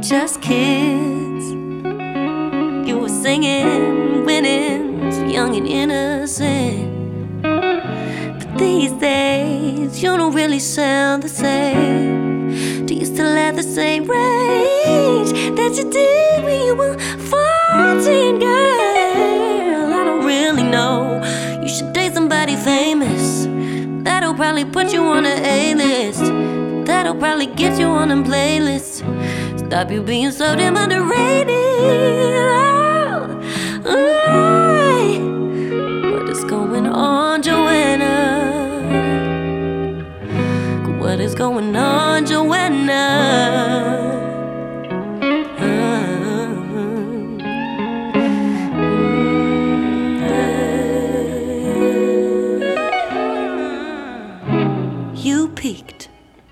just kids. You were singing, winning, so young and innocent. But these days, you don't really sound the same. Do you still have the same range that you did when you were 14, girl? I don't really know. You should date somebody famous. That'll probably put you on an A-list. That'll probably get you on them playlists. Stop you being so damn underrated. What is going on, Joanna? What is going on, Joanna? You peaked.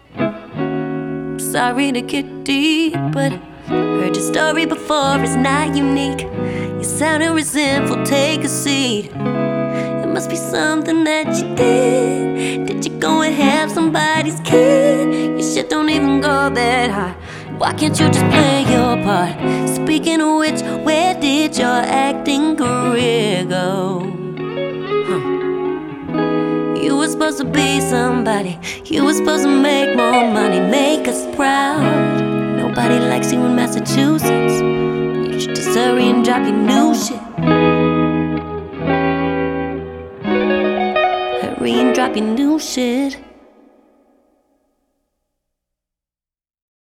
Sorry to get deep, but heard your story before, it's not unique. You sounded resentful, take a seat. It must be something that you did. Did you go and have somebody's kid? Your shit don't even go that high. Why can't you just play your part? Speaking of which, where did your acting career go? You were supposed to be somebody. You were supposed to make more money, make us proud. Nobody likes you in Massachusetts. You should just hurry and drop your new shit. Hurry and drop your new shit.